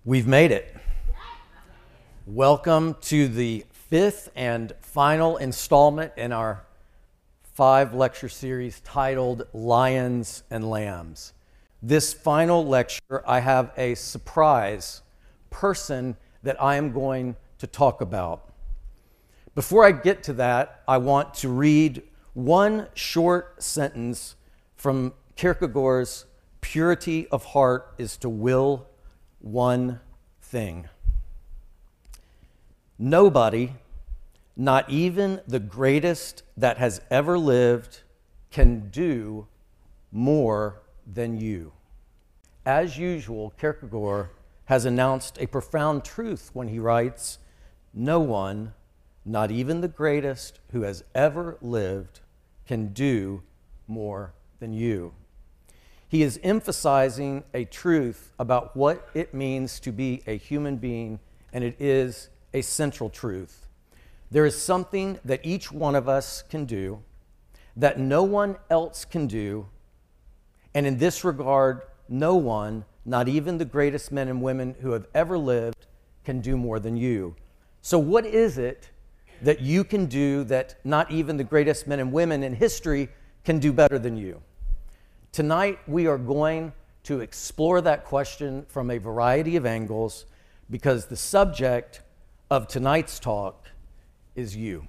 We've made it. Welcome to the fifth and final installment in our 5-lecture series titled Lions and Lambs. This final lecture, I have a surprise person that I am going to talk about. Before I get to that, I want to read one short sentence from Kierkegaard's Purity of heart is to will one thing. Nobody, not even the greatest that has ever lived, can do more than you. As usual, Kierkegaard has announced a profound truth when he writes, no one, not even the greatest who has ever lived, can do more than you. He is emphasizing a truth about what it means to be a human being, and it is a central truth. There is something that each one of us can do that no one else can do, and in this regard, no one, not even the greatest men and women who have ever lived, can do more than you. So what is it that you can do that not even the greatest men and women in history can do better than you? Tonight, we are going to explore that question from a variety of angles because the subject of tonight's talk is you.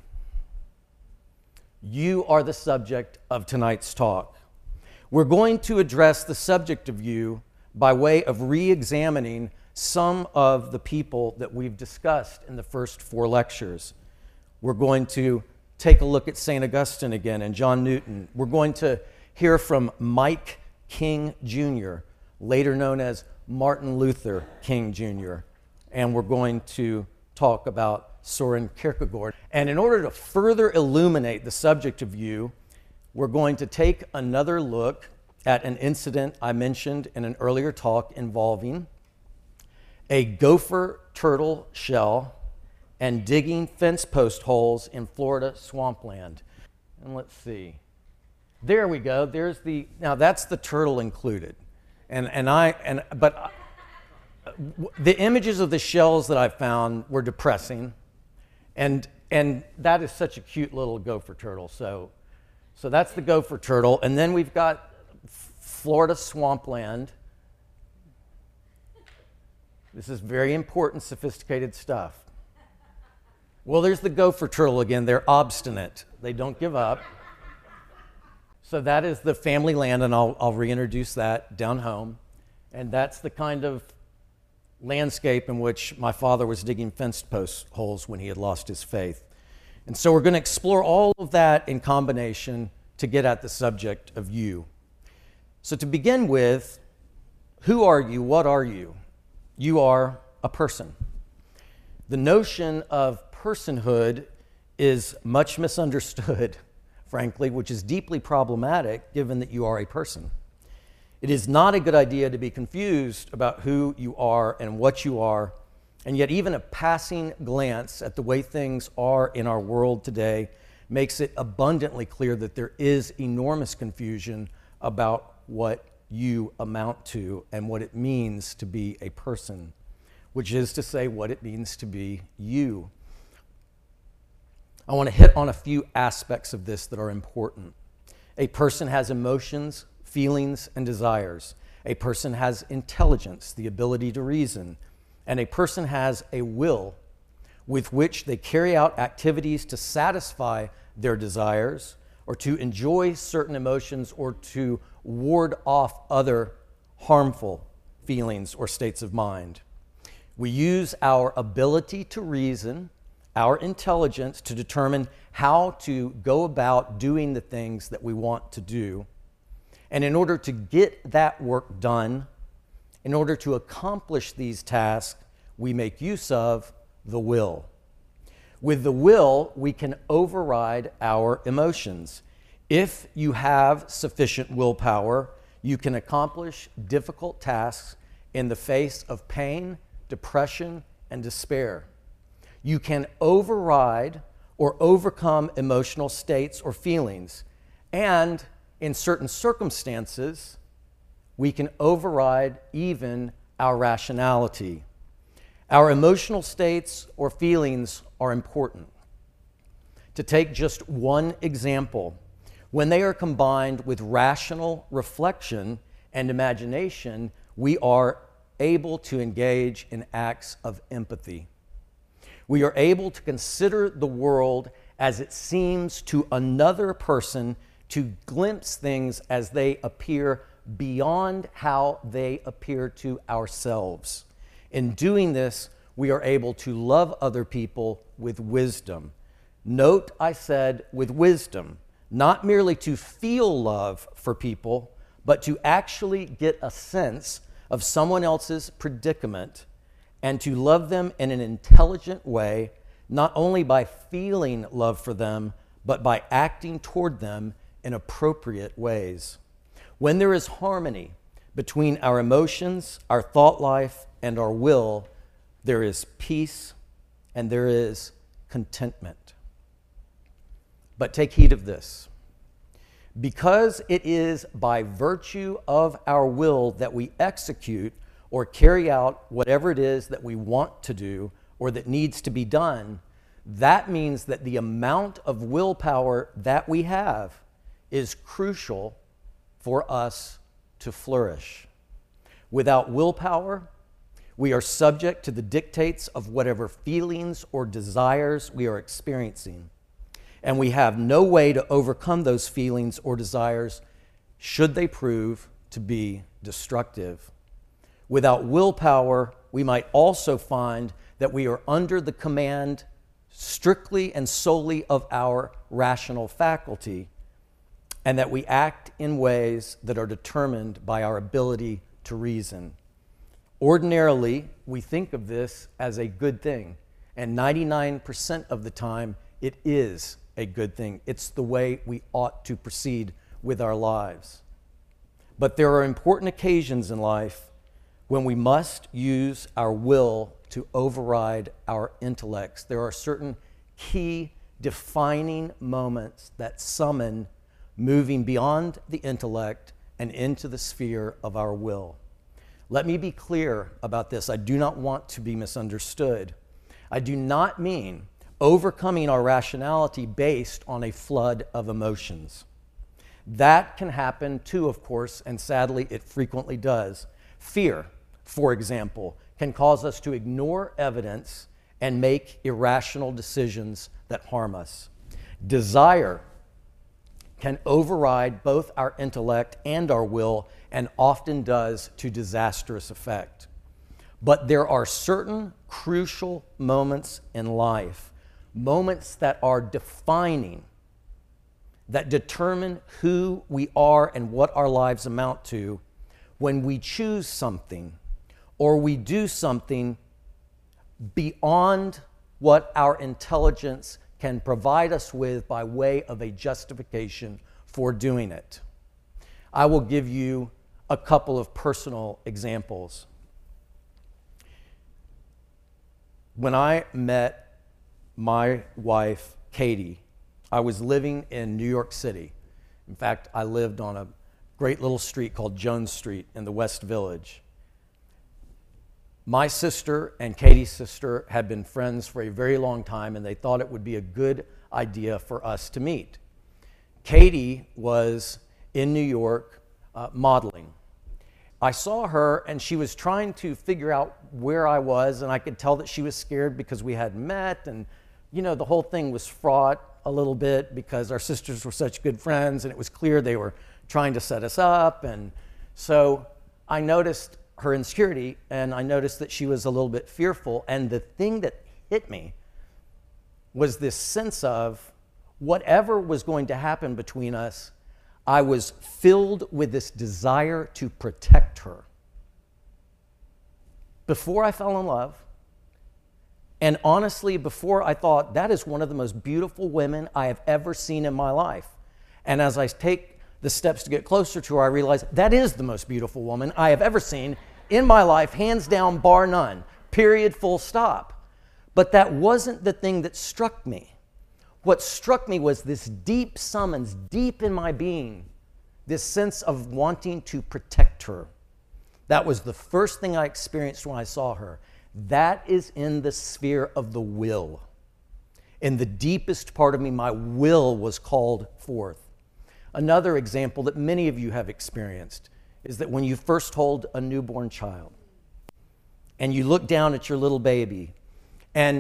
You are the subject of tonight's talk. We're going to address the subject of you by way of re-examining some of the people that we've discussed in the first 4 lectures. We're going to take a look at St. Augustine again and John Newton. We're going to hear from Mike King Jr., later known as Martin Luther King Jr., and we're going to talk about Soren Kierkegaard. And in order to further illuminate the subject of you, we're going to take another look at an incident I mentioned in an earlier talk involving a gopher turtle shell and digging fence post holes in Florida swampland. And let's see. There we go. Now that's the turtle included. But the images of the shells that I found were depressing. And that is such a cute little gopher turtle. So that's the gopher turtle. And then we've got Florida swampland. This is very important, sophisticated stuff. Well, there's the gopher turtle again. They're obstinate. They don't give up. So that is the family land, and I'll reintroduce that down home. And that's the kind of landscape in which my father was digging fence post holes when he had lost his faith. And so we're going to explore all of that in combination to get at the subject of you. So to begin with, who are you? What are you? You are a person. The notion of personhood is much misunderstood, frankly, which is deeply problematic given that you are a person. It is not a good idea to be confused about who you are and what you are, and yet even a passing glance at the way things are in our world today makes it abundantly clear that there is enormous confusion about what you amount to and what it means to be a person, which is to say what it means to be you. I want to hit on a few aspects of this that are important. A person has emotions, feelings, and desires. A person has intelligence, the ability to reason. And a person has a will with which they carry out activities to satisfy their desires or to enjoy certain emotions or to ward off other harmful feelings or states of mind. We use our ability to reason, our intelligence, to determine how to go about doing the things that we want to do. And in order to get that work done, in order to accomplish these tasks, we make use of the will. With the will, we can override our emotions. If you have sufficient willpower, you can accomplish difficult tasks in the face of pain, depression, and despair. You can override or overcome emotional states or feelings. And in certain circumstances, we can override even our rationality. Our emotional states or feelings are important. To take just one example, when they are combined with rational reflection and imagination, we are able to engage in acts of empathy. We are able to consider the world as it seems to another person, to glimpse things as they appear beyond how they appear to ourselves. In doing this, we are able to love other people with wisdom. Note I said with wisdom, not merely to feel love for people, but to actually get a sense of someone else's predicament and to love them in an intelligent way, not only by feeling love for them, but by acting toward them in appropriate ways. When there is harmony between our emotions, our thought life, and our will, there is peace and there is contentment. But take heed of this. Because it is by virtue of our will that we execute or carry out whatever it is that we want to do or that needs to be done, that means that the amount of willpower that we have is crucial for us to flourish. Without willpower, we are subject to the dictates of whatever feelings or desires we are experiencing. And we have no way to overcome those feelings or desires should they prove to be destructive. Without willpower, we might also find that we are under the command strictly and solely of our rational faculty, and that we act in ways that are determined by our ability to reason. Ordinarily, we think of this as a good thing, and 99% of the time, it is a good thing. It's the way we ought to proceed with our lives. But there are important occasions in life when we must use our will to override our intellects. There are certain key defining moments that summon moving beyond the intellect and into the sphere of our will. Let me be clear about this. I do not want to be misunderstood. I do not mean overcoming our rationality based on a flood of emotions. That can happen too, of course, and sadly it frequently does. Fear, for example, can cause us to ignore evidence and make irrational decisions that harm us. Desire can override both our intellect and our will, and often does to disastrous effect. But there are certain crucial moments in life, moments that are defining, that determine who we are and what our lives amount to, when we choose something or we do something beyond what our intelligence can provide us with by way of a justification for doing it. I will give you a couple of personal examples. When I met my wife, Katie, I was living in New York City. In fact, I lived on a great little street called Jones Street in the West Village. My sister and Katie's sister had been friends for a very long time, and they thought it would be a good idea for us to meet. Katie was in New York modeling. I saw her, and she was trying to figure out where I was, and I could tell that she was scared because we hadn't met, and the whole thing was fraught a little bit because our sisters were such good friends, and it was clear they were trying to set us up. And so I noticed her insecurity, and I noticed that she was a little bit fearful. And the thing that hit me was this sense of whatever was going to happen between us, I was filled with this desire to protect her. Before I fell in love, and honestly, before I thought, that is one of the most beautiful women I have ever seen in my life. And as I take the steps to get closer to her, I realize that is the most beautiful woman I have ever seen in my life, hands down, bar none, period, full stop. But that wasn't the thing that struck me. What struck me was this deep summons, deep in my being, this sense of wanting to protect her. That was the first thing I experienced when I saw her. That is in the sphere of the will. In the deepest part of me, my will was called forth. Another example that many of you have experienced is that when you first hold a newborn child and you look down at your little baby, and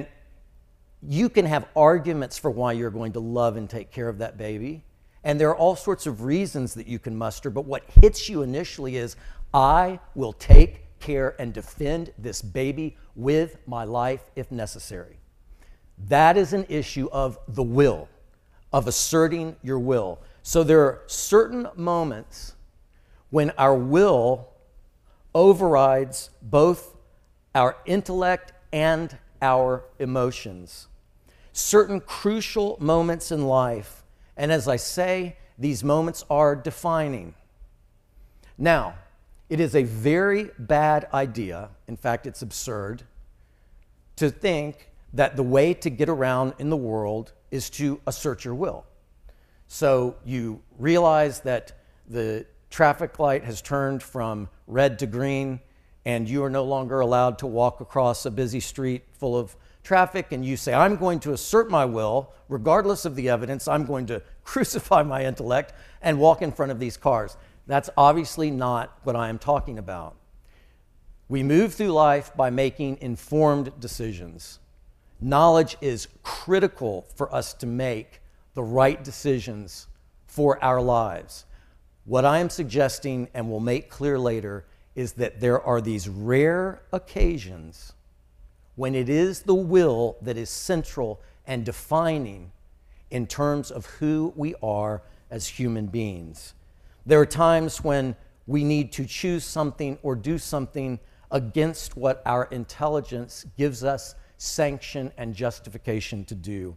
you can have arguments for why you're going to love and take care of that baby. And there are all sorts of reasons that you can muster, but what hits you initially is, I will take care and defend this baby with my life if necessary. That is an issue of the will, of asserting your will. So there are certain moments when our will overrides both our intellect and our emotions. Certain crucial moments in life, and as I say, these moments are defining. Now, it is a very bad idea, in fact, it's absurd, to think that the way to get around in the world is to assert your will. So you realize that the traffic light has turned from red to green, and you are no longer allowed to walk across a busy street full of traffic, and you say, I'm going to assert my will, regardless of the evidence, I'm going to crucify my intellect and walk in front of these cars. That's obviously not what I am talking about. We move through life by making informed decisions. Knowledge is critical for us to make the right decisions for our lives. What I am suggesting, and will make clear later, is that there are these rare occasions when it is the will that is central and defining in terms of who we are as human beings. There are times when we need to choose something or do something against what our intelligence gives us sanction and justification to do.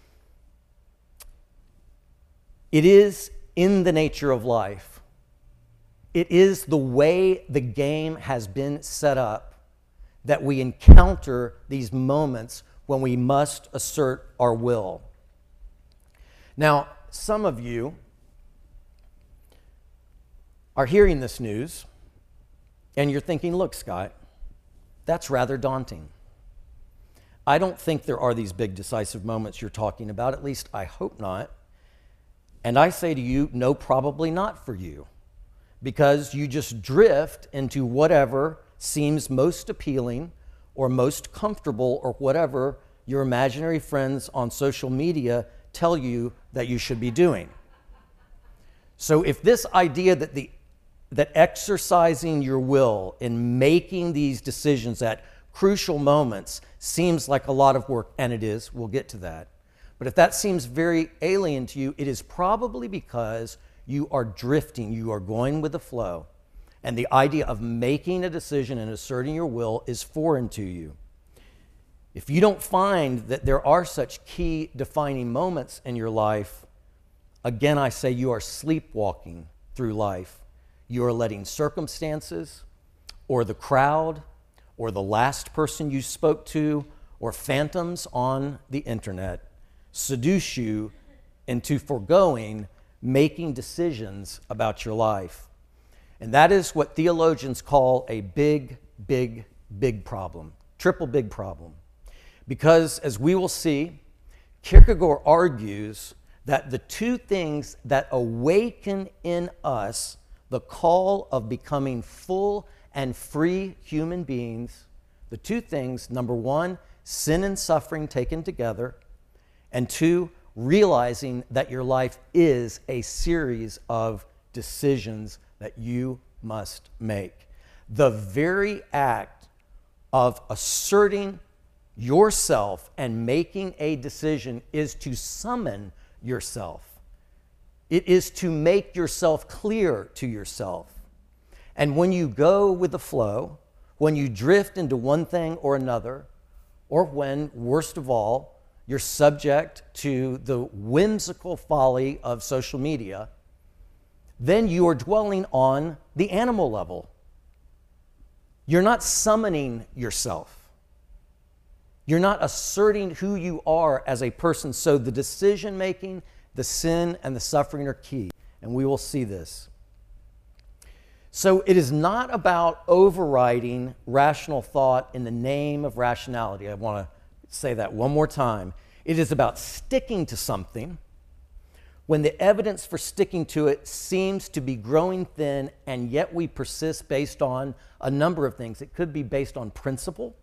It is in the nature of life. It is the way the game has been set up that we encounter these moments when we must assert our will. Now, some of you are hearing this news and you're thinking, look, Scott, that's rather daunting. I don't think there are these big decisive moments you're talking about, at least I hope not. And I say to you, no, probably not for you, because you just drift into whatever seems most appealing or most comfortable or whatever your imaginary friends on social media tell you that you should be doing. So if this idea that exercising your will in making these decisions at crucial moments seems like a lot of work, and it is, we'll get to that. But if that seems very alien to you, it is probably because you are drifting, you are going with the flow. And the idea of making a decision and asserting your will is foreign to you. If you don't find that there are such key defining moments in your life, again, I say you are sleepwalking through life. You are letting circumstances or the crowd or the last person you spoke to or phantoms on the internet seduce you into foregoing making decisions about your life. And that is what theologians call a big, big, big problem, triple big problem. Because as we will see, Kierkegaard argues that the two things that awaken in us the call of becoming full and free human beings, the two things, number one, sin and suffering taken together, and two, realizing that your life is a series of decisions that you must make. The very act of asserting yourself and making a decision is to summon yourself. It is to make yourself clear to yourself. And when you go with the flow, when you drift into one thing or another, or when, worst of all, you're subject to the whimsical folly of social media, then you are dwelling on the animal level. You're not summoning yourself. You're not asserting who you are as a person. So the decision making, the sin, and the suffering are key. And we will see this. So it is not about overriding rational thought in the name of rationality. I want to say that one more time. It is about sticking to something when the evidence for sticking to it seems to be growing thin, and yet we persist based on a number of things. It could be based on principle,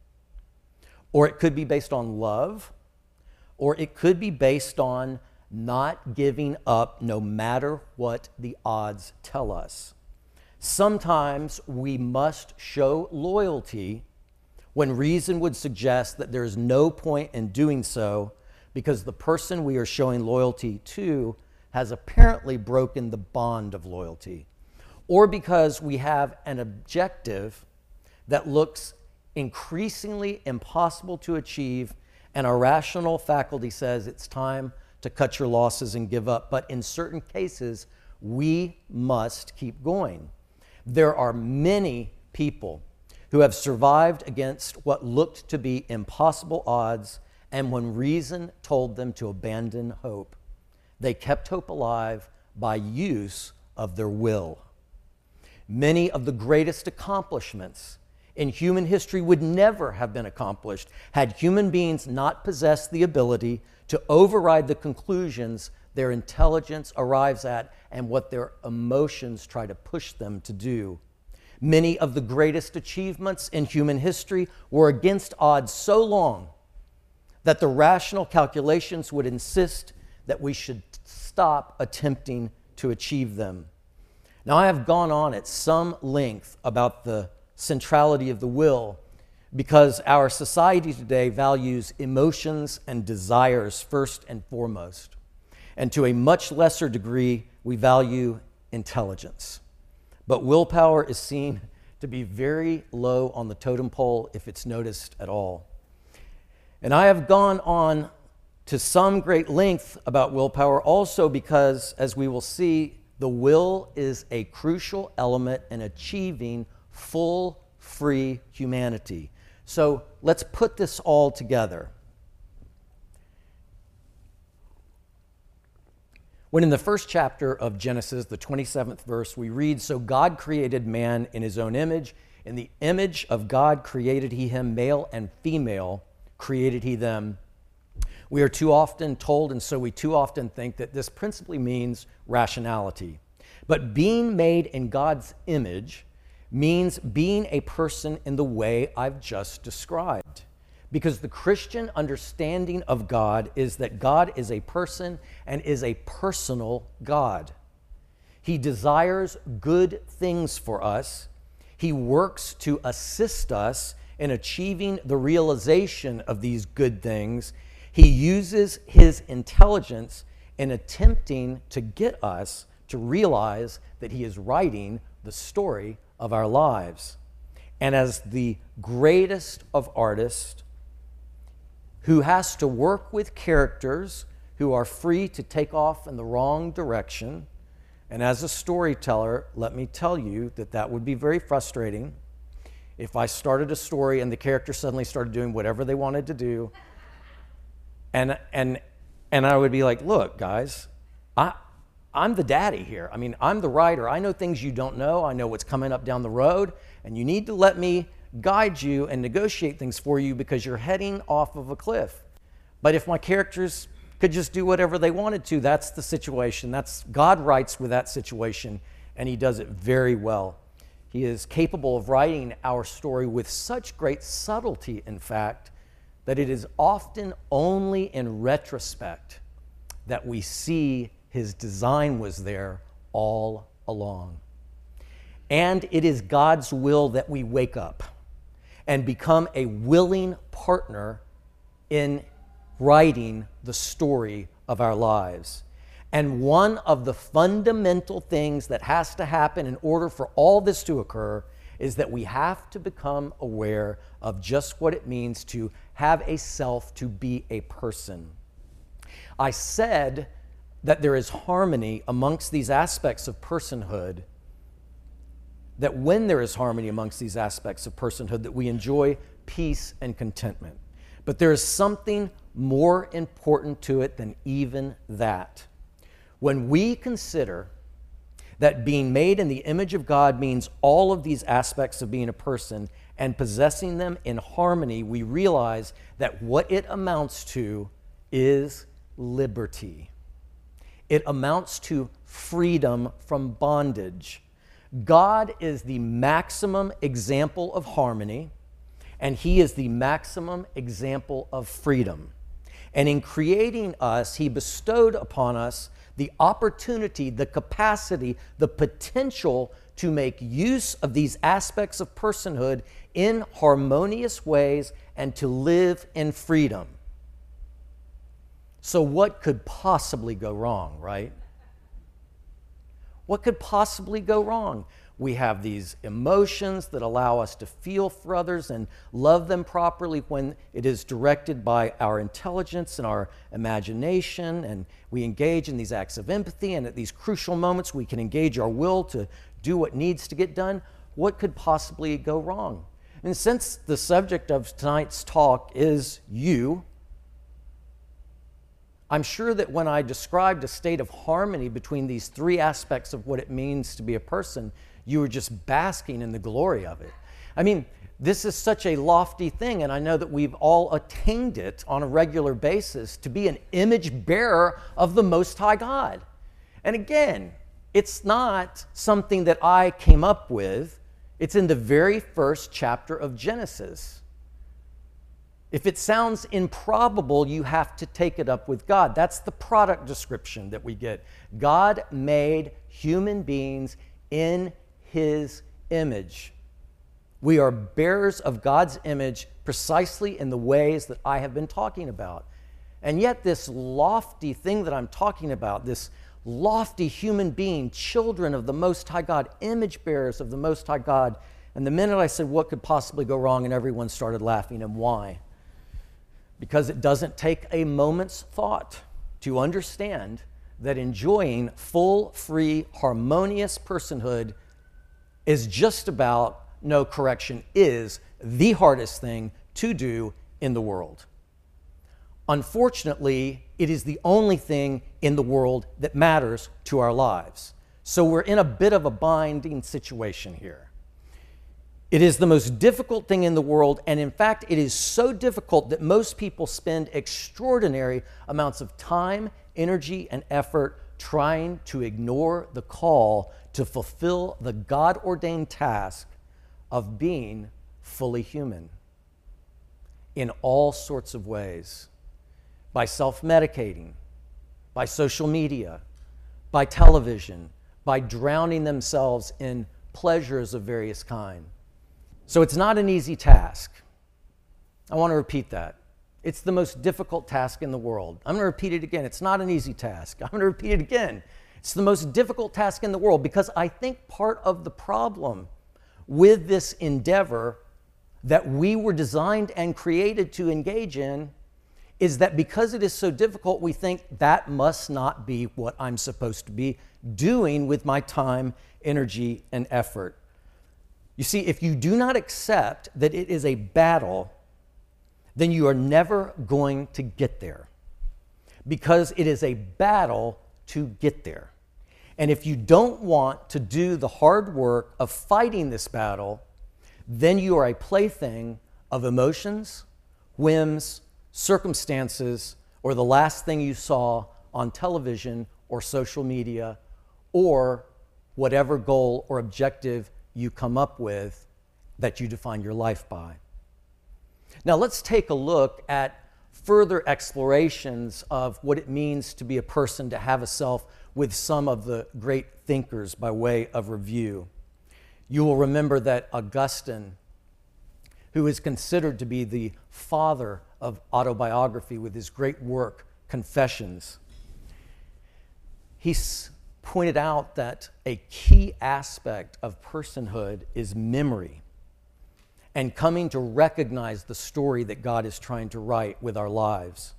or it could be based on love, or it could be based on not giving up no matter what the odds tell us. Sometimes we must show loyalty when reason would suggest that there is no point in doing so, because the person we are showing loyalty to has apparently broken the bond of loyalty, or because we have an objective that looks increasingly impossible to achieve, and our rational faculty says it's time to cut your losses and give up. But in certain cases, we must keep going. There are many people who have survived against what looked to be impossible odds, and when reason told them to abandon hope, they kept hope alive by use of their will. Many of the greatest accomplishments in human history would never have been accomplished had human beings not possessed the ability to override the conclusions their intelligence arrives at and what their emotions try to push them to do. Many of the greatest achievements in human history were against odds so long that the rational calculations would insist that we should stop attempting to achieve them. Now, I have gone on at some length about the centrality of the will because our society today values emotions and desires first and foremost. And to a much lesser degree, we value intelligence. But willpower is seen to be very low on the totem pole if it's noticed at all. And I have gone on to some great length about willpower also because, as we will see, the will is a crucial element in achieving full, free humanity. So let's put this all together. When in the first chapter of Genesis, the 27th verse, we read, "So God created man in his own image. In the image of God created he him, male and female created he them." We are too often told, and so we too often think, that this principally means rationality. But being made in God's image means being a person in the way I've just described. Because the Christian understanding of God is that God is a person and is a personal God. He desires good things for us. He works to assist us in achieving the realization of these good things. He uses his intelligence in attempting to get us to realize that he is writing the story of our lives. And as the greatest of artists, who has to work with characters who are free to take off in the wrong direction, and as a storyteller, let me tell you that that would be very frustrating if I started a story and the character suddenly started doing whatever they wanted to do. And I would be like, look, guys, I'm the daddy here. I mean, I'm the writer. I know things you don't know. I know what's coming up down the road, and you need to let me guide you and negotiate things for you because you're heading off of a cliff. But if my characters could just do whatever they wanted to, that's the situation. That's God writes with that situation, and he does it very well. He is capable of writing our story with such great subtlety, in fact, that it is often only in retrospect that we see his design was there all along. And it is God's will that we wake up and become a willing partner in writing the story of our lives. And one of the fundamental things that has to happen in order for all this to occur is that we have to become aware of just what it means to have a self, to be a person. I said that there is harmony amongst these aspects of personhood, that when there is harmony amongst these aspects of personhood, that we enjoy peace and contentment. But there is something more important to it than even that. When we consider that being made in the image of God means all of these aspects of being a person and possessing them in harmony, we realize that what it amounts to is liberty. It amounts to freedom from bondage. God is the maximum example of harmony, and He is the maximum example of freedom. And in creating us, He bestowed upon us the opportunity, the capacity, the potential to make use of these aspects of personhood in harmonious ways and to live in freedom. So what could possibly go wrong, right? What could possibly go wrong? We have these emotions that allow us to feel for others and love them properly when it is directed by our intelligence and our imagination, and we engage in these acts of empathy, and at these crucial moments we can engage our will to do what needs to get done. What could possibly go wrong? And since the subject of tonight's talk is you, I'm sure that when I described a state of harmony between these three aspects of what it means to be a person, you were just basking in the glory of it. I mean, this is such a lofty thing, and I know that we've all attained it on a regular basis, to be an image bearer of the Most High God. And again, it's not something that I came up with. It's in the very first chapter of Genesis. If it sounds improbable, you have to take it up with God. That's the product description that we get. God made human beings in His image. We are bearers of God's image precisely in the ways that I have been talking about. And yet this lofty thing that I'm talking about, this lofty human being, children of the Most High God, image bearers of the Most High God, and the minute I said, what could possibly go wrong? And everyone started laughing. And why? Because it doesn't take a moment's thought to understand that enjoying full, free, harmonious personhood is just about, no correction, is the hardest thing to do in the world. Unfortunately, it is the only thing in the world that matters to our lives. So we're in a bit of a binding situation here. It is the most difficult thing in the world, and in fact, it is so difficult that most people spend extraordinary amounts of time, energy, and effort trying to ignore the call to fulfill the God-ordained task of being fully human in all sorts of ways. By self-medicating, by social media, by television, by drowning themselves in pleasures of various kinds. So it's not an easy task. I want to repeat that. It's the most difficult task in the world. I'm going to repeat it again. It's not an easy task. I'm going to repeat it again. It's the most difficult task in the world, because I think part of the problem with this endeavor that we were designed and created to engage in is that because it is so difficult, we think that must not be what I'm supposed to be doing with my time, energy, and effort. You see, if you do not accept that it is a battle, then you are never going to get there, because it is a battle to get there. And if you don't want to do the hard work of fighting this battle, then you are a plaything of emotions, whims, circumstances, or the last thing you saw on television or social media, or whatever goal or objective you come up with that you define your life by. Now let's take a look at further explorations of what it means to be a person, to have a self, with some of the great thinkers by way of review. You will remember that Augustine, who is considered to be the father of autobiography with his great work, Confessions, he pointed out that a key aspect of personhood is memory and coming to recognize the story that God is trying to write with our lives.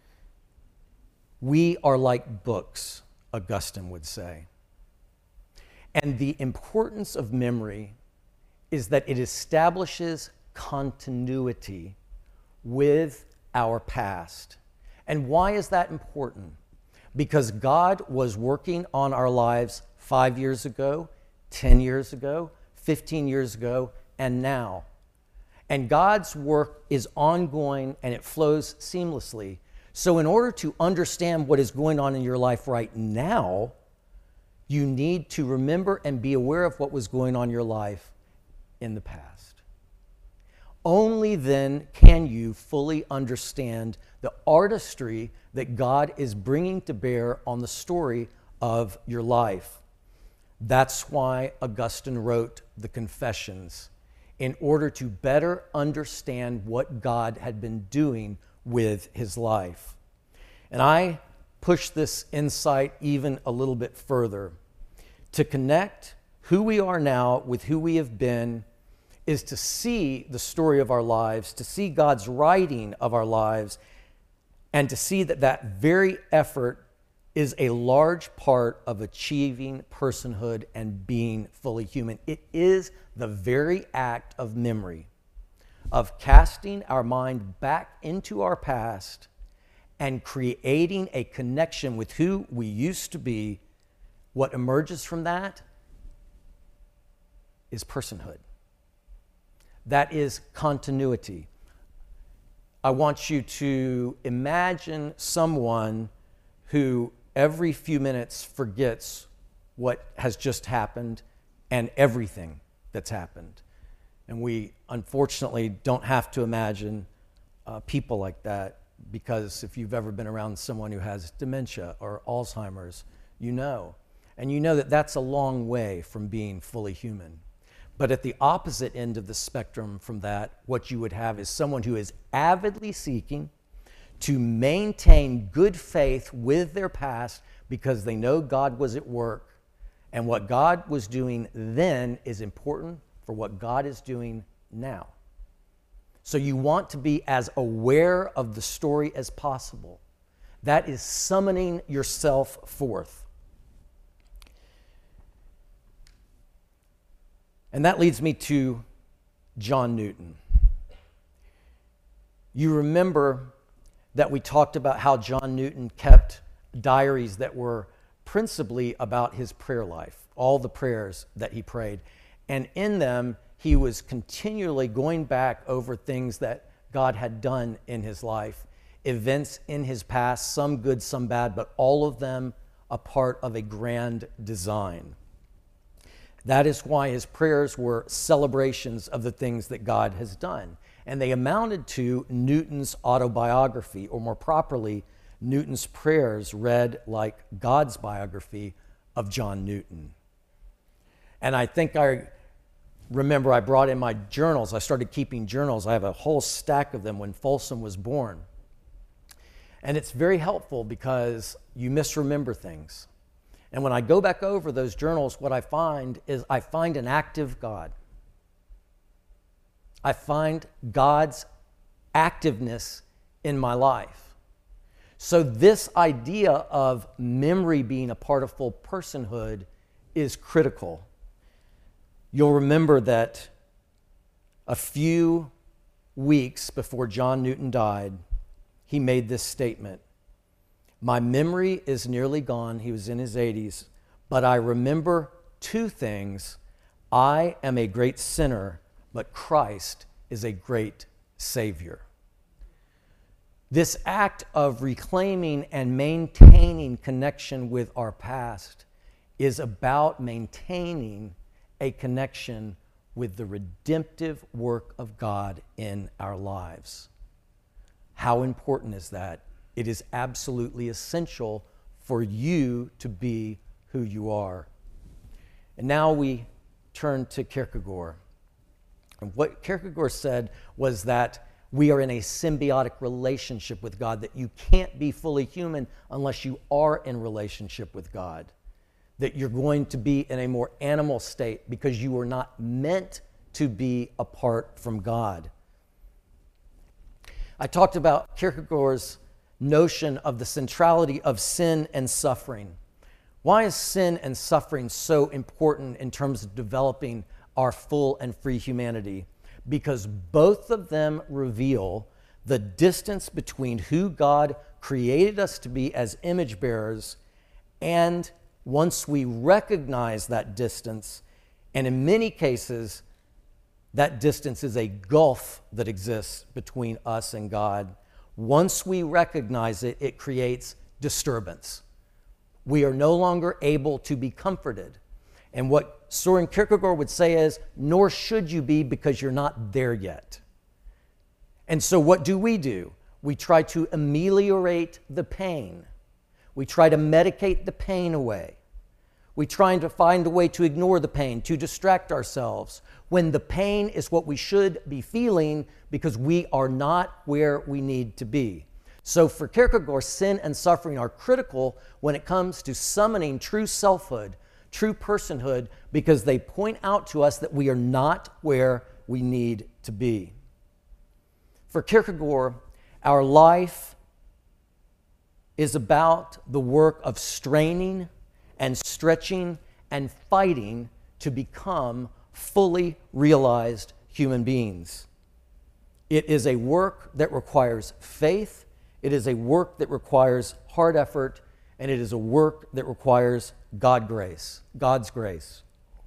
We are like books, Augustine would say. And the importance of memory is that it establishes continuity with our past. And why is that important? Because God was working on our lives 5 years ago, 10 years ago, 15 years ago, and now. And God's work is ongoing and it flows seamlessly. So in order to understand what is going on in your life right now, you need to remember and be aware of what was going on in your life in the past. Only then can you fully understand the artistry that God is bringing to bear on the story of your life. That's why Augustine wrote the Confessions, in order to better understand what God had been doing with his life. And I push this insight even a little bit further. To connect who we are now with who we have been is to see the story of our lives, to see God's writing of our lives, and to see that that very effort is a large part of achieving personhood and being fully human. It is the very act of memory, of casting our mind back into our past and creating a connection with who we used to be. What emerges from that is personhood. That is continuity. I want you to imagine someone who every few minutes forgets what has just happened and everything that's happened. And we unfortunately don't have to imagine people like that, because if you've ever been around someone who has dementia or Alzheimer's, you know. And you know that that's a long way from being fully human. But at the opposite end of the spectrum from that, what you would have is someone who is avidly seeking to maintain good faith with their past because they know God was at work, and what God was doing then is important for what God is doing now. So you want to be as aware of the story as possible. That is summoning yourself forth. And that leads me to John Newton. You remember that we talked about how John Newton kept diaries that were principally about his prayer life, all the prayers that he prayed. And in them, he was continually going back over things that God had done in his life, events in his past, some good, some bad, but all of them a part of a grand design. That is why his prayers were celebrations of the things that God has done. And they amounted to Newton's autobiography, or more properly, Newton's prayers read like God's biography of John Newton. And I think I remember I brought in my journals. I started keeping journals. I have a whole stack of them when Folsom was born. And it's very helpful because you misremember things. And when I go back over those journals, what I find is I find an active God. I find God's activeness in my life. So this idea of memory being a part of full personhood is critical. You'll remember that a few weeks before John Newton died, he made this statement: "My memory is nearly gone." He was in his 80s. "But I remember two things. I am a great sinner, but Christ is a great Savior." This act of reclaiming and maintaining connection with our past is about maintaining a connection with the redemptive work of God in our lives. How important is that? It is absolutely essential for you to be who you are. And now we turn to Kierkegaard. And what Kierkegaard said was that we are in a symbiotic relationship with God, that you can't be fully human unless you are in relationship with God, that you're going to be in a more animal state because you were not meant to be apart from God. I talked about Kierkegaard's notion of the centrality of sin and suffering. Why is sin and suffering so important in terms of developing our full and free humanity? Because both of them reveal the distance between who God created us to be as image bearers and once we recognize that distance, and in many cases, that distance is a gulf that exists between us and God. Once we recognize it, it creates disturbance. We are no longer able to be comforted. And what Soren Kierkegaard would say is, nor should you be, because you're not there yet. And so what do? We try to ameliorate the pain. We try to medicate the pain away. We try to find a way to ignore the pain, to distract ourselves, when the pain is what we should be feeling because we are not where we need to be. So for Kierkegaard, sin and suffering are critical when it comes to summoning true selfhood, true personhood, because they point out to us that we are not where we need to be. For Kierkegaard, our life is about the work of straining and stretching and fighting to become fully realized human beings. It is a work that requires faith, it is a work that requires hard effort, and it is a work that requires God's grace.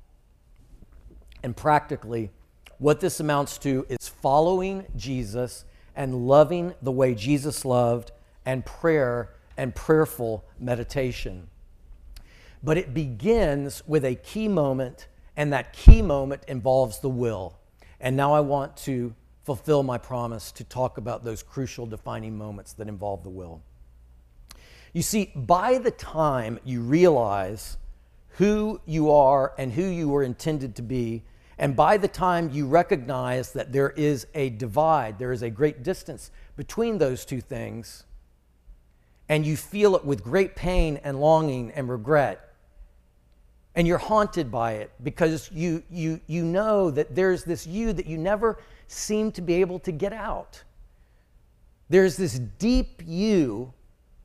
And practically, what this amounts to is following Jesus and loving the way Jesus loved, and prayer and prayerful meditation. But it begins with a key moment, and that key moment involves the will. And now I want to fulfill my promise to talk about those crucial defining moments that involve the will. You see, by the time you realize who you are and who you were intended to be, and by the time you recognize that there is a divide, there is a great distance between those two things, and you feel it with great pain and longing and regret, and you're haunted by it because you know that there's this you that you never seem to be able to get out. There's this deep you,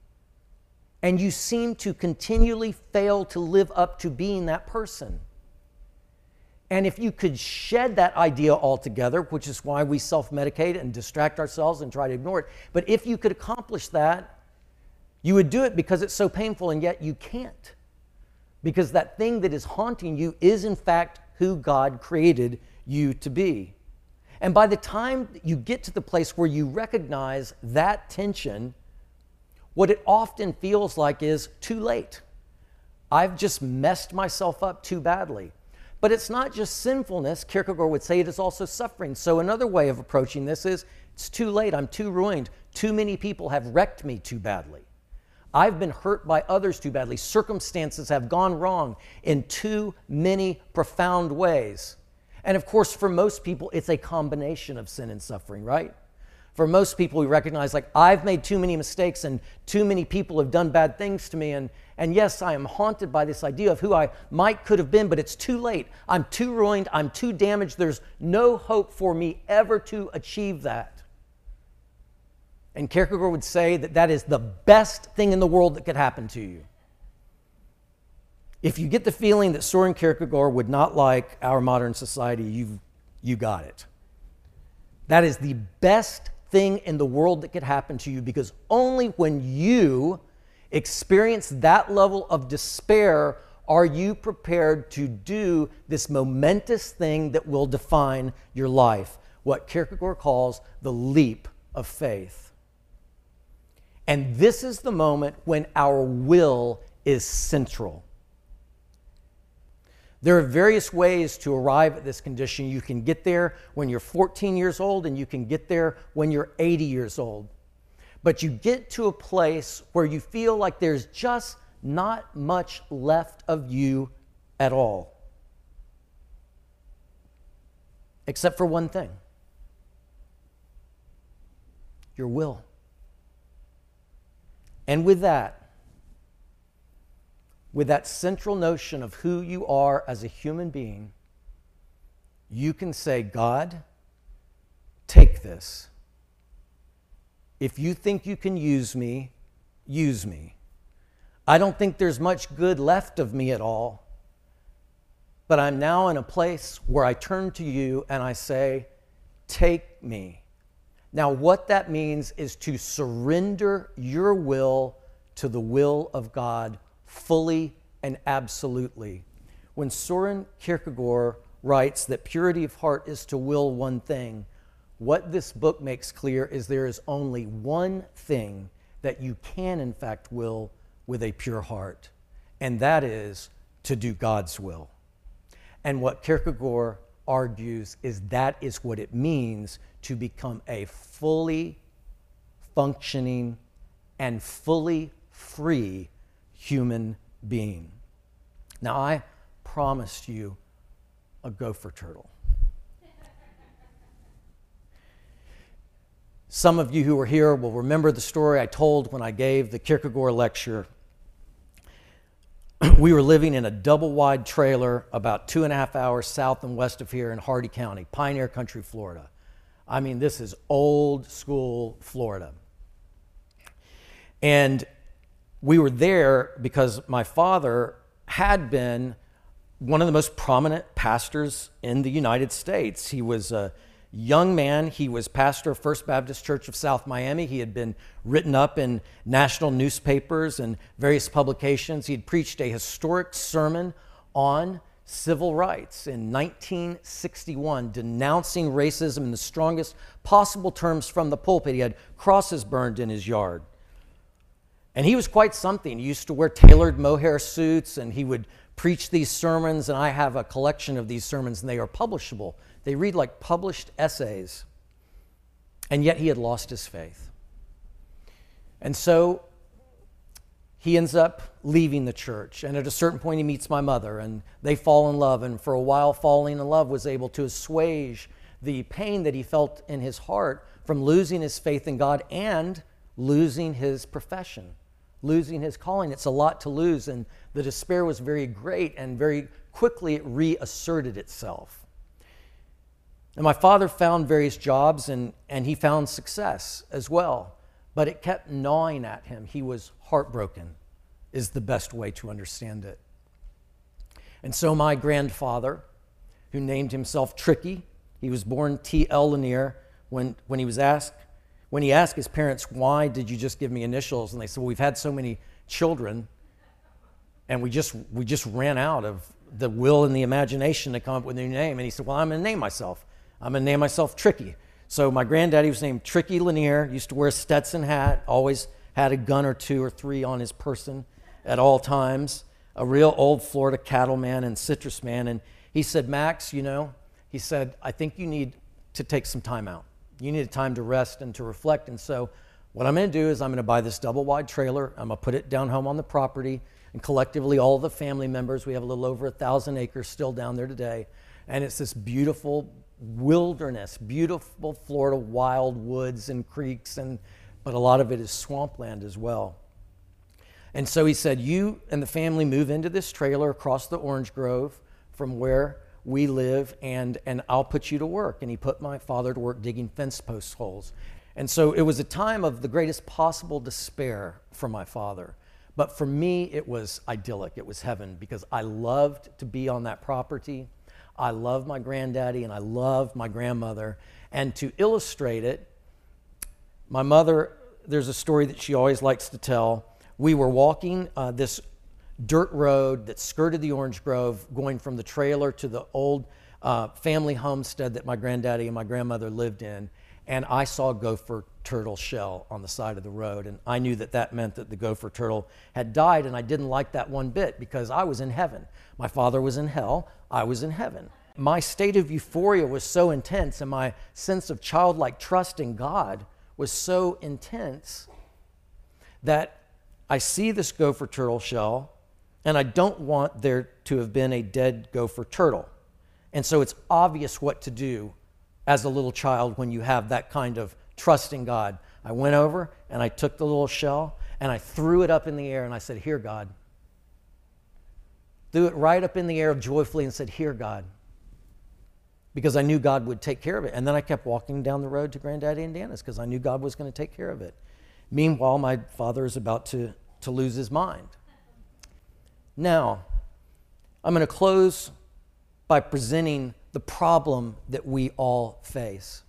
and you seem to continually fail to live up to being that person. And if you could shed that idea altogether, which is why we self-medicate and distract ourselves and try to ignore it, but if you could accomplish that, you would do it because it's so painful, and yet you can't. Because that thing that is haunting you is in fact who God created you to be. And by the time you get to the place where you recognize that tension, what it often feels like is too late. I've just messed myself up too badly. But it's not just sinfulness. Kierkegaard would say it is also suffering. So another way of approaching this is, it's too late, I'm too ruined. Too many people have wrecked me too badly. I've been hurt by others too badly. Circumstances have gone wrong in too many profound ways. And of course, for most people, it's a combination of sin and suffering, right? For most people, we recognize, like, I've made too many mistakes and too many people have done bad things to me. And yes, I am haunted by this idea of who I could have been, but it's too late. I'm too ruined. I'm too damaged. There's no hope for me ever to achieve that. And Kierkegaard would say that that is the best thing in the world that could happen to you. If you get the feeling that Soren Kierkegaard would not like our modern society, you got it. That is the best thing in the world that could happen to you, because only when you experience that level of despair are you prepared to do this momentous thing that will define your life, what Kierkegaard calls the leap of faith. And this is the moment when our will is central. There are various ways to arrive at this condition. You can get there when you're 14 years old, and you can get there when you're 80 years old. But you get to a place where you feel like there's just not much left of you at all. Except for one thing: your will. And with that central notion of who you are as a human being, you can say, God, take this. If you think you can use me, use me. I don't think there's much good left of me at all, but I'm now in a place where I turn to you and I say, take me. Now, what that means is to surrender your will to the will of God fully and absolutely. When Søren Kierkegaard writes that purity of heart is to will one thing, what this book makes clear is there is only one thing that you can in fact will with a pure heart, and that is to do God's will. And what Kierkegaard argues is that is what it means to become a fully functioning and fully free human being. Now, I promised you a gopher turtle. Some of you who were here will remember the story I told when I gave the Kierkegaard lecture. We were living in a double-wide trailer about 2.5 hours south and west of here in Hardy County, Pioneer Country, Florida. I mean, this is old school Florida. And we were there because my father had been one of the most prominent pastors in the United States. He was a young man. He was pastor of First Baptist Church of South Miami. He had been written up in national newspapers and various publications. He had preached a historic sermon on civil rights in 1961, denouncing racism in the strongest possible terms from the pulpit. He had crosses burned in his yard. And he was quite something. He used to wear tailored mohair suits, and he would preach these sermons, and I have a collection of these sermons, and they are publishable. They read like published essays. And yet he had lost his faith. And so he ends up leaving the church, and at a certain point he meets my mother, and they fall in love, and for a while falling in love was able to assuage the pain that he felt in his heart from losing his faith in God and losing his profession, losing his calling. It's a lot to lose, and the despair was very great, and very quickly it reasserted itself. And my father found various jobs, and he found success as well, but it kept gnawing at him. He was heartbroken, is the best way to understand it. And so my grandfather, who named himself Tricky, he was born T.L. Lanier, when he asked his parents, why did you just give me initials? And they said, well, we've had so many children, and we just ran out of the will and the imagination to come up with a new name. And he said, well, I'm going to name myself. I'm going to name myself Tricky. So my granddaddy was named Tricky Lanier, used to wear a Stetson hat, always had a gun or 2 or 3 on his person at all times, a real old Florida cattleman and citrus man. And he said, Max, he said, I think you need to take some time out. You need time to rest and to reflect. And so what I'm going to do is I'm going to buy this double-wide trailer. I'm going to put it down home on the property. And collectively, all the family members, we have a little over 1,000 acres still down there today. And it's this beautiful wilderness, beautiful Florida wild woods and creeks, but a lot of it is swampland as well. And so he said, you and the family move into this trailer across the orange grove from where we live, and I'll put you to work. And he put my father to work digging fence post holes. And so it was a time of the greatest possible despair for my father. But for me, it was idyllic. It was heaven, because I loved to be on that property. I loved my granddaddy, and I loved my grandmother. And to illustrate it, my mother, there's a story that she always likes to tell. We were walking this dirt road that skirted the orange grove, going from the trailer to the old family homestead that my granddaddy and my grandmother lived in, and I saw a gopher turtle shell on the side of the road, and I knew that that meant that the gopher turtle had died, and I didn't like that one bit, because I was in heaven. My father was in hell, I was in heaven. My state of euphoria was so intense, and my sense of childlike trust in God was so intense that I see this gopher turtle shell, and I don't want there to have been a dead gopher turtle. And so it's obvious what to do as a little child when you have that kind of trust in God. I went over and I took the little shell and I threw it up in the air and I said, "Here, God." Threw it right up in the air joyfully and said, "Here, God." Because I knew God would take care of it. And then I kept walking down the road to Granddaddy and Dana's because I knew God was going to take care of it. Meanwhile, my father is about to lose his mind. Now, I'm going to close by presenting the problem that we all face.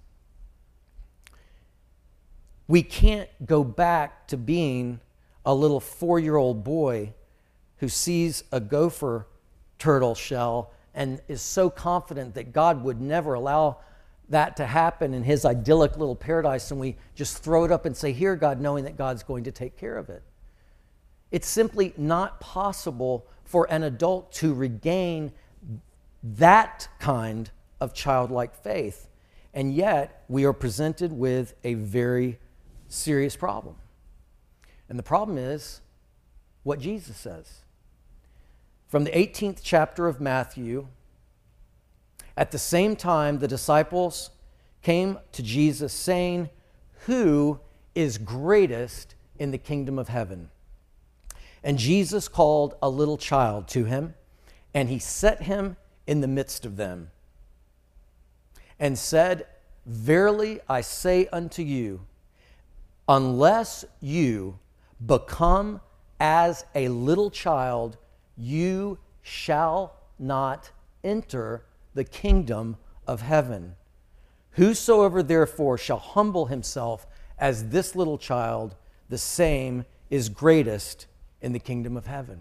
We can't go back to being a little 4-year-old boy who sees a gopher turtle shell and is so confident that God would never allow that to happen in his idyllic little paradise, and we just throw it up and say, "Here, God," knowing that God's going to take care of it. It's simply not possible for an adult to regain that kind of childlike faith. And yet, we are presented with a very serious problem. And the problem is what Jesus says. From the 18th chapter of Matthew, at the same time, the disciples came to Jesus saying, "Who is greatest in the kingdom of heaven?" And Jesus called a little child to him, and he set him in the midst of them, and said, "Verily I say unto you, unless you become as a little child, you shall not enter the kingdom of heaven. Whosoever therefore shall humble himself as this little child, the same is greatest in the kingdom of heaven."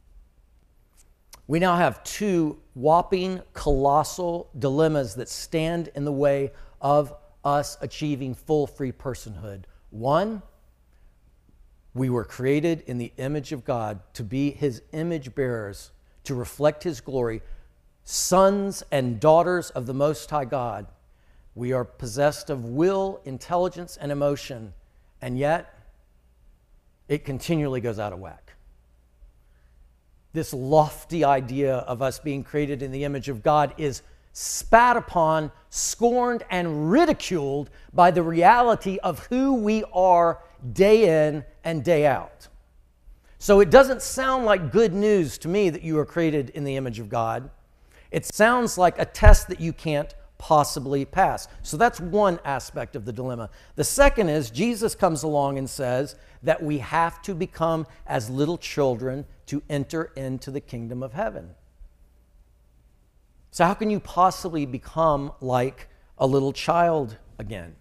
We now have two whopping, colossal dilemmas that stand in the way of us achieving full free personhood. One, we were created in the image of God to be his image bearers, to reflect his glory, sons and daughters of the Most High God. We are possessed of will, intelligence, and emotion, and yet it continually goes out of whack. This lofty idea of us being created in the image of God is spat upon, scorned, and ridiculed by the reality of who we are day in and day out. So it doesn't sound like good news to me that you are created in the image of God. It sounds like a test that you can't possibly pass. So that's one aspect of the dilemma. The second is Jesus comes along and says that we have to become as little children to enter into the kingdom of heaven. So how can you possibly become like a little child again?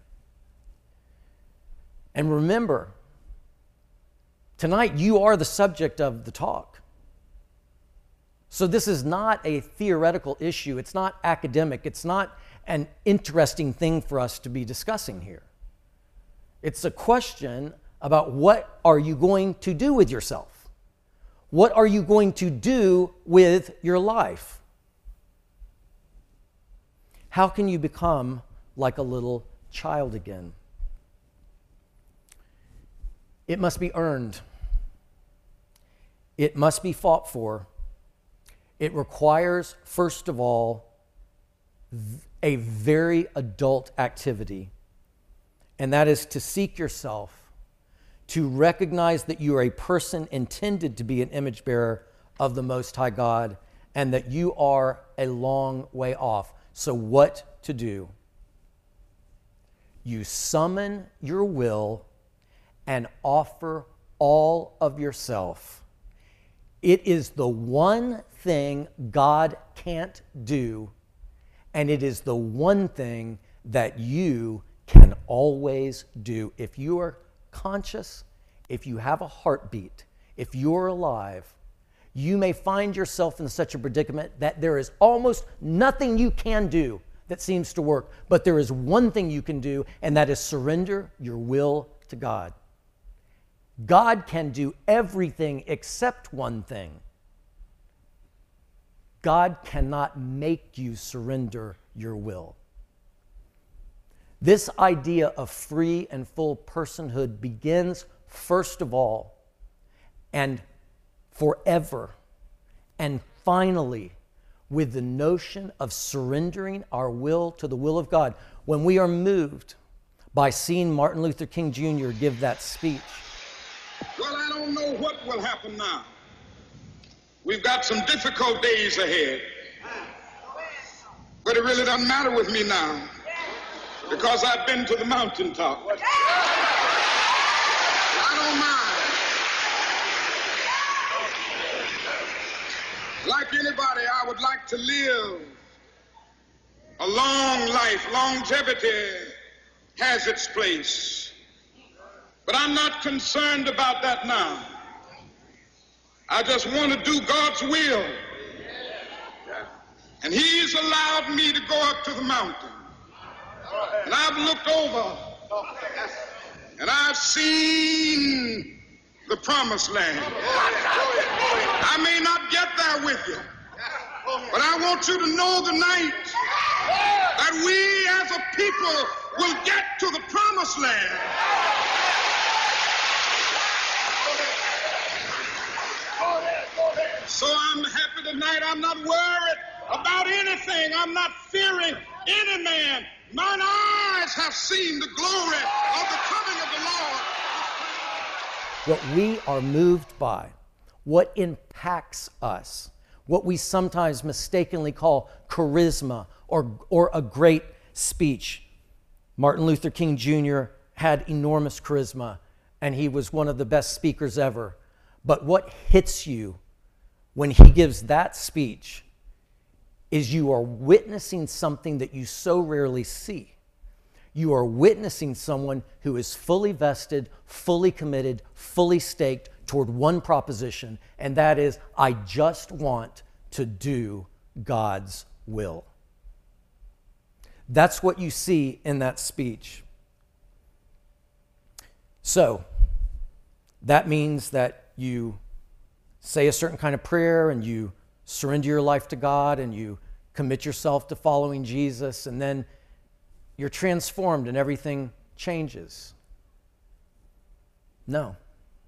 And remember, tonight you are the subject of the talk. So this is not a theoretical issue. It's not academic. It's not an interesting thing for us to be discussing here. It's a question about what are you going to do with yourself? What are you going to do with your life? How can you become like a little child again? It must be earned. It must be fought for. It requires, first of all, a very adult activity, and that is to seek yourself, to recognize that you are a person intended to be an image bearer of the Most High God, and that you are a long way off. So what to do? You summon your will and offer all of yourself. It is the one thing God can't do, and it is the one thing that you can always do. If you are conscious, if you have a heartbeat, if you're alive, you may find yourself in such a predicament that there is almost nothing you can do that seems to work, but there is one thing you can do, and that is surrender your will to God. God can do everything except one thing. God cannot make you surrender your will. This idea of free and full personhood begins, first of all, and forever, and finally, with the notion of surrendering our will to the will of God. When we are moved by seeing Martin Luther King Jr. give that speech, well, I don't know what will happen now. We've got some difficult days ahead. But it really doesn't matter with me now, because I've been to the mountaintop. I don't mind. Like anybody, I would like to live a long life. Longevity has its place. But I'm not concerned about that now. I just want to do God's will. And he's allowed me to go up to the mountain. And I've looked over and I've seen the promised land. I may not get there with you, but I want you to know tonight that we as a people will get to the promised land. So I'm happy tonight. I'm not worried about anything. I'm not fearing any man. Mine eyes have seen the glory of the coming of the Lord. What we are moved by, what impacts us, what we sometimes mistakenly call charisma or a great speech. Martin Luther King Jr. had enormous charisma, and he was one of the best speakers ever. But what hits you when he gives that speech is you are witnessing something that you so rarely see. You are witnessing someone who is fully vested, fully committed, fully staked toward one proposition, and that is, I just want to do God's will. That's what you see in that speech. So, that means that you say a certain kind of prayer and you surrender your life to God and you commit yourself to following Jesus, and then you're transformed and everything changes. No.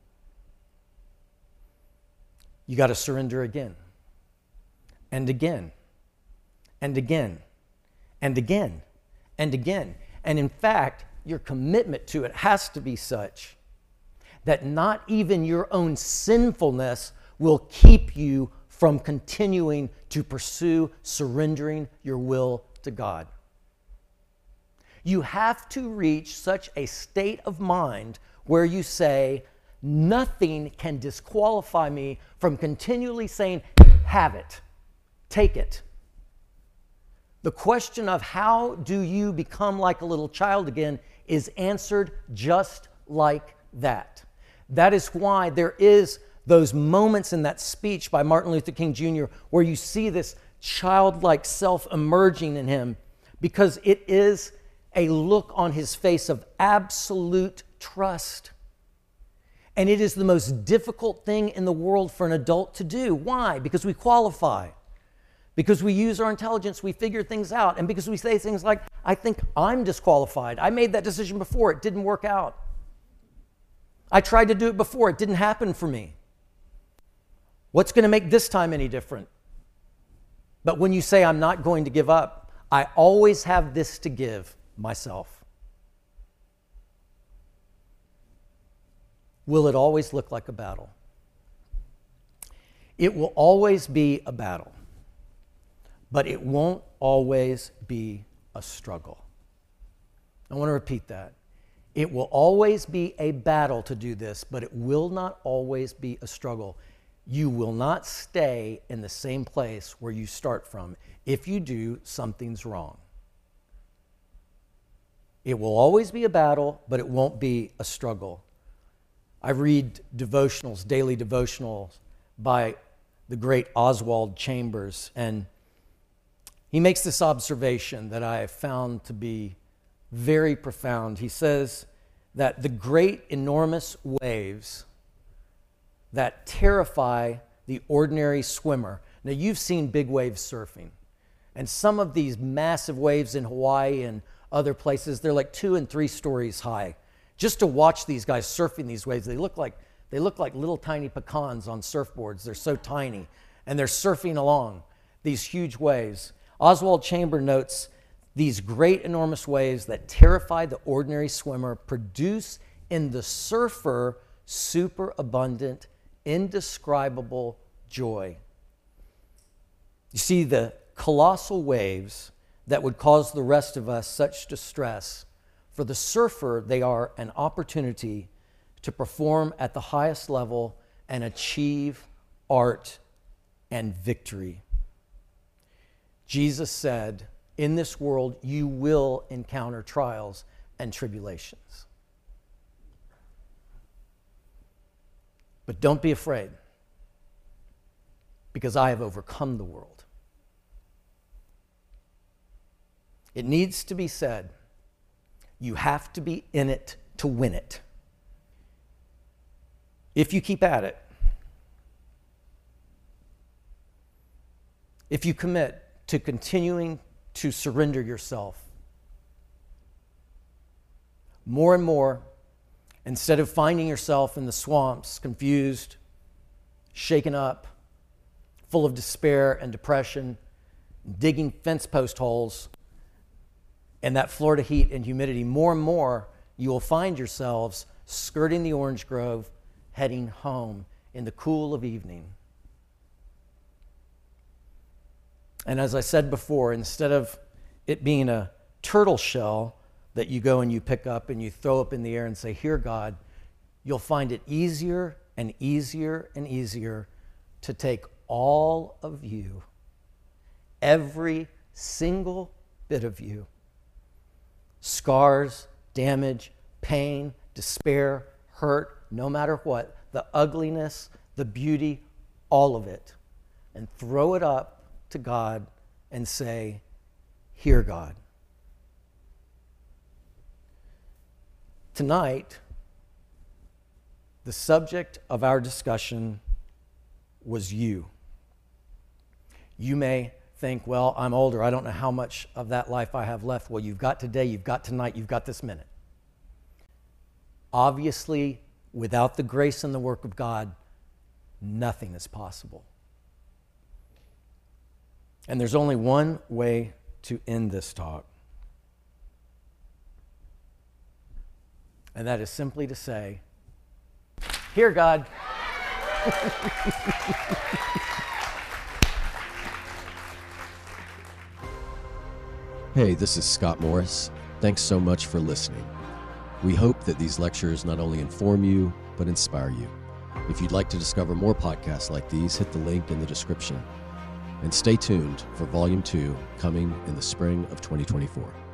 You got to surrender again and again and again and again and again. And in fact, your commitment to it has to be such that not even your own sinfulness will keep you from continuing to pursue surrendering your will to God. You have to reach such a state of mind where you say, nothing can disqualify me from continually saying, have it, take it. The question of how do you become like a little child again is answered just like that. That is why there is those moments in that speech by Martin Luther King Jr. where you see this childlike self emerging in him, because it is a look on his face of absolute trust. And it is the most difficult thing in the world for an adult to do. Why? Because we qualify. Because we use our intelligence, we figure things out. And because we say things like, I think I'm disqualified. I made that decision before, it didn't work out. I tried to do it before, it didn't happen for me. What's going to make this time any different? But when you say, I'm not going to give up, I always have this to give myself. Will it always look like a battle? It will always be a battle, but it won't always be a struggle. I want to repeat that. It will always be a battle to do this, but it will not always be a struggle. You will not stay in the same place where you start from. If you do, something's wrong. It will always be a battle, but it won't be a struggle. I read devotionals, daily devotionals by the great Oswald Chambers, and he makes this observation that I have found to be very profound. He says that the great, enormous waves that terrify the ordinary swimmer. Now, you've seen big wave surfing, and some of these massive waves in Hawaii and other places, they're like 2 and 3 stories high. Just to watch these guys surfing these waves, they look like little tiny pecans on surfboards. They're so tiny, and they're surfing along these huge waves. Oswald Chambers notes, these great, enormous waves that terrify the ordinary swimmer produce in the surfer superabundant, indescribable joy. You see, the colossal waves that would cause the rest of us such distress, for the surfer, they are an opportunity to perform at the highest level and achieve art and victory. Jesus said, in this world, you will encounter trials and tribulations. But don't be afraid. because I have overcome the world. It needs to be said, you have to be in it to win it. If you keep at it, if you commit to continuing to surrender yourself more and more, instead of finding yourself in the swamps, confused, shaken up, full of despair and depression, digging fence post holes, and that Florida heat and humidity, more and more you will find yourselves skirting the orange grove, heading home in the cool of evening. And as I said before, instead of it being a turtle shell that you go and you pick up and you throw up in the air and say, "Here, God," you'll find it easier and easier and easier to take all of you, every single bit of you, scars, damage, pain, despair, hurt, no matter what, the ugliness, the beauty, all of it, and throw it up to God and say, "Here, God." Tonight, the subject of our discussion was you. You may think, well, I'm older. I don't know how much of that life I have left. Well, you've got today, you've got tonight, you've got this minute. Obviously, without the grace and the work of God, nothing is possible. And there's only one way to end this talk. And that is simply to say, "Here, God." Hey, this is Scott Morris. Thanks so much for listening. We hope that these lectures not only inform you, but inspire you. If you'd like to discover more podcasts like these, hit the link in the description. And stay tuned for Volume 2 coming in the spring of 2024.